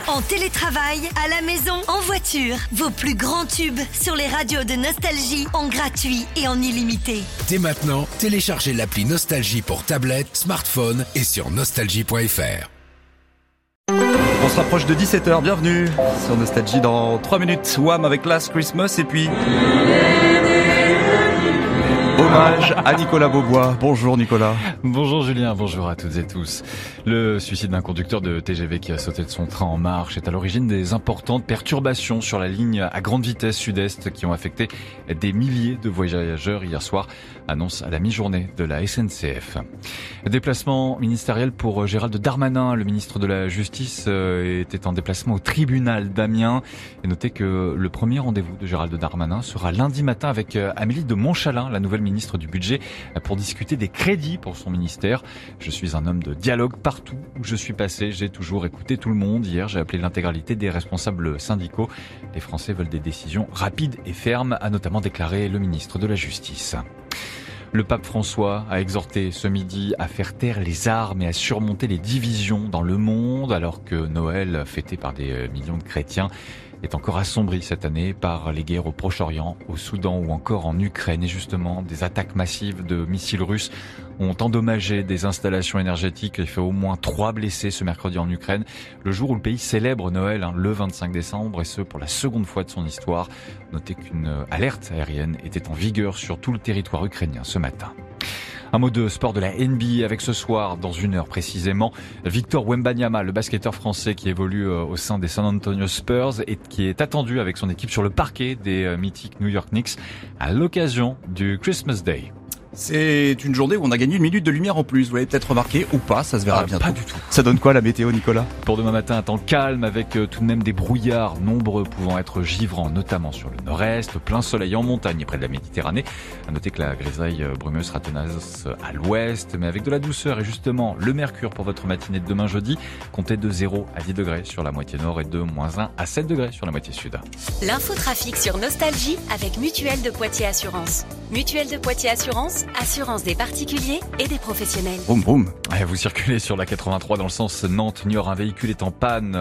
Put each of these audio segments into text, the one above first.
En télétravail, à la maison, en voiture. Vos plus grands tubes sur les radios de Nostalgie en gratuit et en illimité. Dès maintenant, téléchargez l'appli Nostalgie pour tablette, smartphone et sur nostalgie.fr. On se rapproche de 17h, bienvenue sur Nostalgie dans 3 minutes. Wham avec Last Christmas et puis hommage à Nicolas Beaubois. Bonjour Nicolas. Bonjour Julien, bonjour à toutes et tous. Le suicide d'un conducteur de TGV qui a sauté de son train en marche est à l'origine des importantes perturbations sur la ligne à grande vitesse sud-est qui ont affecté des milliers de voyageurs hier soir, annonce à la mi-journée de la SNCF. Déplacement ministériel pour Gérald Darmanin. Le ministre de la Justice était en déplacement au tribunal d'Amiens. Et notez que le premier rendez-vous de Gérald Darmanin sera lundi matin avec Amélie de Montchalin, la nouvelle ministre du Budget, pour discuter des crédits pour son ministère. Je suis un homme de dialogue partout où je suis passé. J'ai toujours écouté tout le monde. Hier, j'ai appelé l'intégralité des responsables syndicaux. Les Français veulent des décisions rapides et fermes, a notamment déclaré le ministre de la Justice. Le pape François a exhorté ce midi à faire taire les armes et à surmonter les divisions dans le monde, alors que Noël, fêté par des millions de chrétiens, est encore assombri cette année par les guerres au Proche-Orient, au Soudan ou encore en Ukraine. Et justement, des attaques massives de missiles russes ont endommagé des installations énergétiques et fait au moins 3 blessés ce mercredi en Ukraine, le jour où le pays célèbre Noël, le 25 décembre, et ce pour la seconde fois de son histoire. Notez qu'une alerte aérienne était en vigueur sur tout le territoire ukrainien ce matin. Un mot de sport de la NBA avec ce soir, dans 1 heure précisément, Victor Wembanyama, le basketteur français qui évolue au sein des San Antonio Spurs et qui est attendu avec son équipe sur le parquet des mythiques New York Knicks à l'occasion du Christmas Day. C'est une journée où on a gagné 1 minute de lumière en plus, vous l'avez peut-être remarqué ou pas, ça se verra bientôt. Pas du tout. Ça donne quoi la météo Nicolas ? Pour demain matin, un temps calme avec tout de même des brouillards, nombreux pouvant être givrants, notamment sur le nord-est, plein soleil en montagne et près de la Méditerranée. À noter que la grisaille brumeuse sera tenace à l'ouest, mais avec de la douceur. Et justement, le mercure pour votre matinée de demain jeudi, comptez de 0 à 10 degrés sur la moitié nord et de -1 à 7 degrés sur la moitié sud. L'infotrafic sur Nostalgie avec Mutuelle de Poitiers Assurance. Mutuelle de Poitiers Assurance, assurance des particuliers et des professionnels. Boum boum. Vous circulez sur la 83 dans le sens Nantes-Niort. Un véhicule est en panne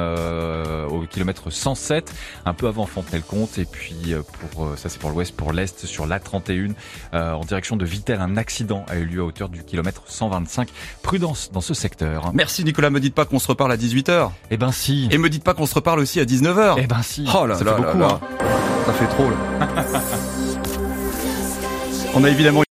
au kilomètre 107, un peu avant Fontenay-le-Comte. Et puis, ça c'est pour l'ouest, pour l'est, sur l'A31, en direction de Vittel, un accident a eu lieu à hauteur du kilomètre 125. Prudence dans ce secteur. Merci Nicolas, me dites pas qu'on se reparle à 18h. Eh ben si. Et me dites pas qu'on se reparle aussi à 19h. Eh ben si. Oh là ça là fait beaucoup. là. Ça fait trop là. On a évidemment